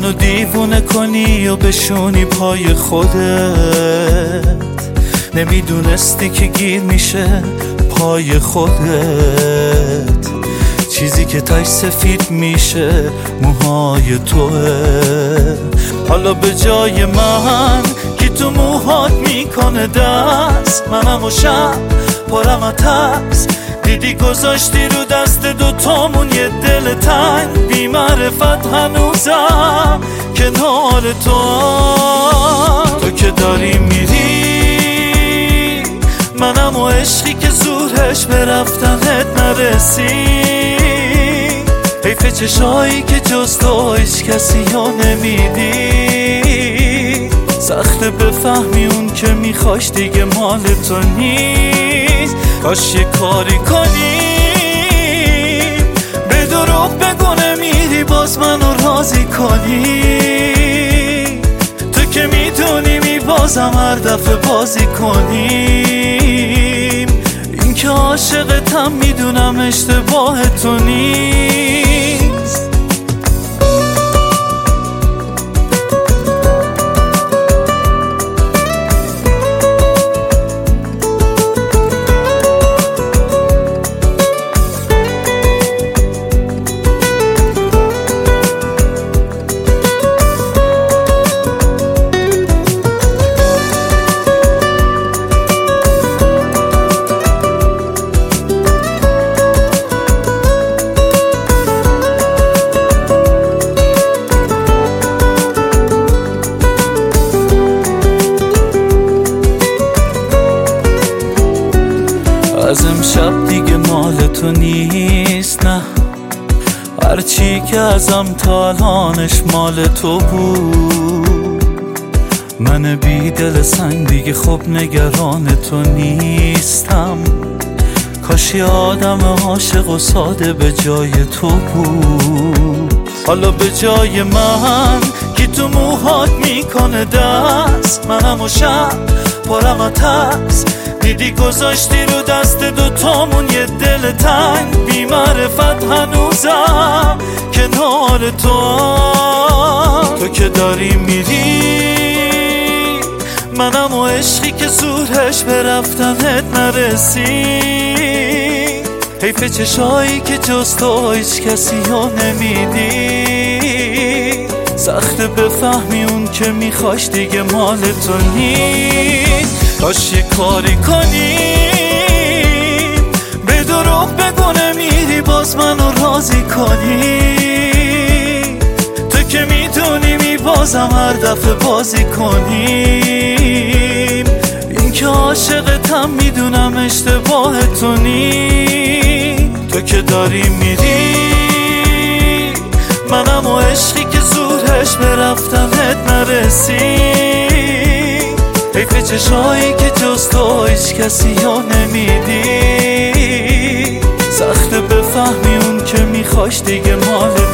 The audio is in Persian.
منو دیوونه کنی و بشونی پای خودت. نمیدونستی که گیر میشه پای خودت. چیزی که تاش سفید میشه موهای توه. حالا به جای من کی تو موهات میکنه دست، منم و شب پرم از ترس. دیدی گذاشتی رو دست دوتامون یه دل تنگ. بی معرفت هنوزم کنار تو که داری میری. منم و عشقی که زورش به رفتنت نرسید. حیف چشایی که جز تو هیچ کسی ها نمیدی. سخته بفهمی اون که میخواش دیگه مال تو نیست. کاش یه کاری کنی به دروغ بگو نمیری باز منو راضی کنی. تو که میدونی میبازم هر دفعه بازی کنیم. این که عاشقتم میدونم اشتباه تو نیست. از امشب دیگه مال تو نیست، نه. هرچی که ازم تا الانش مال تو بود. من بی دل سنگ دیگه خب نگران تو نیستم. کاش یه آدم عاشق و ساده به جای تو بود. حالا به جای من کی تو موهات میکنه دست، منم و شب پرم از ترس. دیدی گذاشتی رو دست دوتامون یه دل تنگ. بی معرفت هنوزم کنار تو که داری میری. منم و عشقی که زورش به رفتنت نرسید. حیف چشایی که جز تو هیچ کسی ها نمیدی. سخته بفهمی اون که میخواش دیگه مال تو نیست. کاش یه کاری کنی به دروغ بگو نمیری باز منو راضی کنی. تو که میدونی میبازم هر دفعه بازی کنیم. این که عاشقتم میدونم اشتباه تو نیست. تو که داری میری. منم و عشقی که زورش به رفتنت نرسید. حیف چشایی که جز تو هیچ کسی ها نمیدی. سخته بفهمی اون که میخواش دیگه مال